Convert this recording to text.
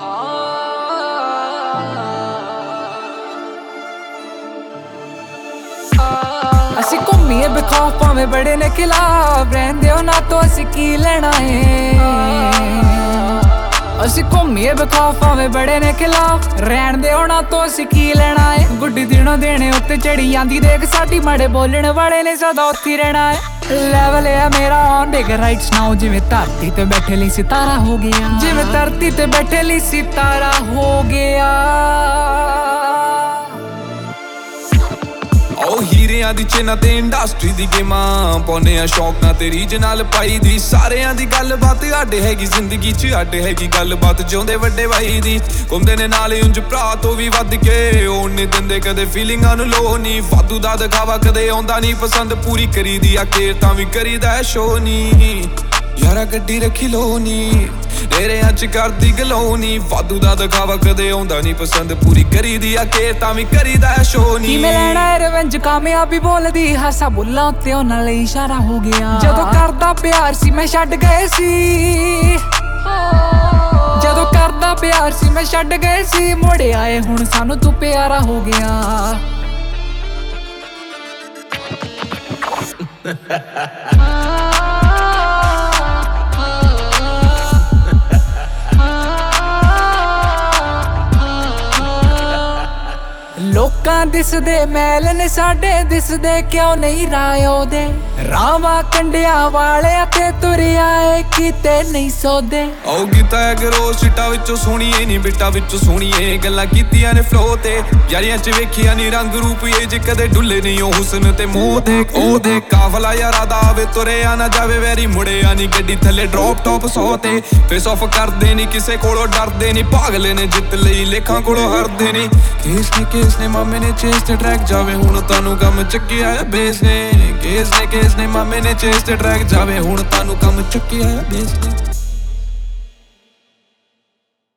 ਅਸੀਂ ਘੁੰਮੀਏ ਬਖੌਫ ਭਾਵੇਂ ਬੜੇ ਨੇ ਖਿਲਾਫ ਰਹਿੰਦੇ ਹੋ ਨਾ ਤੋਂ ਅਸੀਂ ਕੀ ਲੈਣਾ ਏ ਅਸੀਂ ਘੁੰਮੀਏ ਬਖੌਫ ਭਾਵੇਂ ਬੜੇ ਨੇ ਖਿਲਾਫ ਰਹਿਣ ਦੇ ਹੋਣਾ ਤੋਂ ਅਸੀਂ ਕੀ ਲੈਣਾ ਏ ਗੁੱਡੀ ਦਿਨੋਂ ਦੇਣੇ ਉੱਤੇ ਚੜੀ ਜਾਂਦੀ ਦੇਖ ਸਾਡੀ ਮਾੜੇ ਬੋਲਣ ਵਾਲੇ ਨੇ ਸਦਾ ਉੱਥੇ ਰਹਿਣਾ ਏ ਲੈਵਲ ਆ ਮੇਰਾ ਔਨ ਡਿਗ ਰਾਈਟਸ ਨਾਓ ਜਿਵੇਂ ਧਰਤੀ ਤੇ ਬੈਠੇ ਲਈ ਸਿਤਾਰਾ ਹੋ ਗਿਆ ਜਿਵੇਂ ਧਰਤੀ ਤੇ ਬੈਠੇ ਲਈ ਸਿਤਾਰਾ ਹੋ ਗਿਆ ਉਹ ਹੀਰਿਆਂ ਦੀ ਚੇਨਾਂ ਤੇ ਇੰਡਸਟਰੀ ਦੀ ਗੇਮਾਂ ਪਾਉਨੇ ਆ ਸ਼ੌਕ ਨਾਲ ਤੇ ਰੀਝ ਨਾਲ ਪਾਈ ਦੀ ਸਾਰਿਆਂ ਦੀ ਗੱਲਬਾਤ ਅੱਡ ਹੈਗੀ ਜ਼ਿੰਦਗੀ 'ਚ ਅੱਡ ਹੈਗੀ ਗੱਲਬਾਤ ਜਿਉਂਦੇ ਵੱਡੇ ਬਾਈ ਦੀ ਘੁੰਮਦੇ ਨੇ ਨਾਲ ਉਂਝ ਭਰਾ ਤੋਂ ਵੀ ਵੱਧ ਕੇ ਉਹ ਨਹੀਂ ਦਿੰਦੇ ਕਦੇ ਫੀਲਿੰਗਾਂ ਨੂੰ ਲੋ ਨਹੀਂ ਵਾਧੂ ਦਾ ਦਿਖਾਵਾ ਕਦੇ ਆਉਂਦਾ ਨਹੀਂ ਪਸੰਦ ਪੂਰੀ ਕਰੀਦੀ ਆ ਕੇਰ ਤਾਂ ਵੀ ਕਰੀਦਾ ਸ਼ੋ ਨਹੀਂ ਯਾਰਾ ਗੱਡੀ ਰੱਖੀ ਲੋ ਨੀ ਤੇਰੇ ਅੱਜ ਕਰਦੀ ਗਲੋ ਨੀ ਵਾਧੂ ਦਾ ਦਿਖਾਵਾ ਕਦੇ ਆਉਂਦਾ ਨਹੀਂ ਪਸੰਦ ਪੂਰੀ ਕਰੀਦੀ ਆ ਕੇਰ ਤਾਂ ਵੀ ਕਰੀਦਾ ਸ਼ੋ ਨੀ ਕਿਵੇਂ ਲੈਣਾ ਰਿਵੈਂਜ ਕਾਮਯਾਬੀ ਬੋਲਦੀ ਹਾਸਾ ਬੁੱਲਾਂ ਉੱਤੇ ਉਹਨਾਂ ਲਈ ਇਸ਼ਾਰਾ ਹੋ ਗਿਆ ਜਦੋਂ ਕਰਦਾ ਪਿਆਰ ਸੀ ਮੈਂ ਛੱਡ ਗਏ ਸੀ ਜਦੋਂ ਕਰਦਾ ਪਿਆਰ ਸੀ ਮੈਂ ਛੱਡ ਗਏ ਸੀ ਮੁੜ ਆਏ ਹੁਣ ਸਾਨੂੰ ਤੂੰ ਪਿਆਰਾ ਹੋ ਗਿਆ ਲੋਕਾਂ ਦਿਸਦੇ ਮੈਲ ਨੇ ਸਾਡੇ ਦਿਸਦੇ ਕਿਉਂ ਨਹੀਂ ਰਾਇਓ ਦੇ ਰਾਵਾਂ ਕੰਡਿਆਂ ਵਾਲਿਆਂ ਤੇ ਤੁਰਿਆ ਏ ਕਿਤੇ ਨਹੀਂ ਸੋਦੇ ਆਉ ਕੀਤਾ ਗਰੋ ਸਿੱਟਾ ਵਿੱਚੋਂ ਸੋਹਣੀਏ ਨੀ ਬਿੱਟਾ ਵਿੱਚੋਂ ਸੋਹਣੀਏ ਗੱਲਾਂ ਕੀਤੀਆਂ ਨੇ ਫਲੋ ਤੇ ਯਾਰੀਆਂ 'ਚ ਵੇਖਿਆ ਨੀ ਰੰਗ ਰੂਪ ਇਹ ਜੇ ਕਦੇ ਡੁੱਲੇ ਨਹੀਂ ਉਹ ਹੁਸਨ ਤੇ ਮੋਹ ਦੇਖ ਉਹ ਦੇ ਕਾਫਲਾ ਯਾਰਾ ਦਾ ਆਵੇ ਤੁਰਿਆ ਨਾ ਜਾਵੇ ਵੈਰੀ ਮੁੜਿਆ ਨੀ ਗੱਡੀ ਥੱਲੇ ਡ੍ਰੌਪ ਟੌਪ 100 ਤੇ ਫੇਸ ਆਫ ਕਰਦੇ ਨੀ ਕਿਸੇ ਕੋਲੋਂ ਡਰਦੇ ਨੀ ਭਾਗਲੇ ਨੇ ਜਿੱਤ ਲਈ ਲੇਖਾਂ ਕੋਲੋਂ ਹਰਦੇ ਨੀ ਕੇਸ ਨੇ ਮਾਮੇ ਨੇ ਚੇਸ ਤੇ ਟਰੈਕ ਜਾਵੇ ਹੁਣ ਤੁਹਾਨੂੰ ਕੰਮ ਚੱਕਿਆ ਬੇਸ ਨੇ ਕੇਸ ਨੇ ਮਾਮੇ ਨੇ ਚੇਸ ਤੇ ਟਰੈਕ ਜਾਵੇ ਹੁਣ ਤੁਹਾਨੂੰ ਕੰਮ ਚੱਕਿਆ ਬੇਸ ਨੇ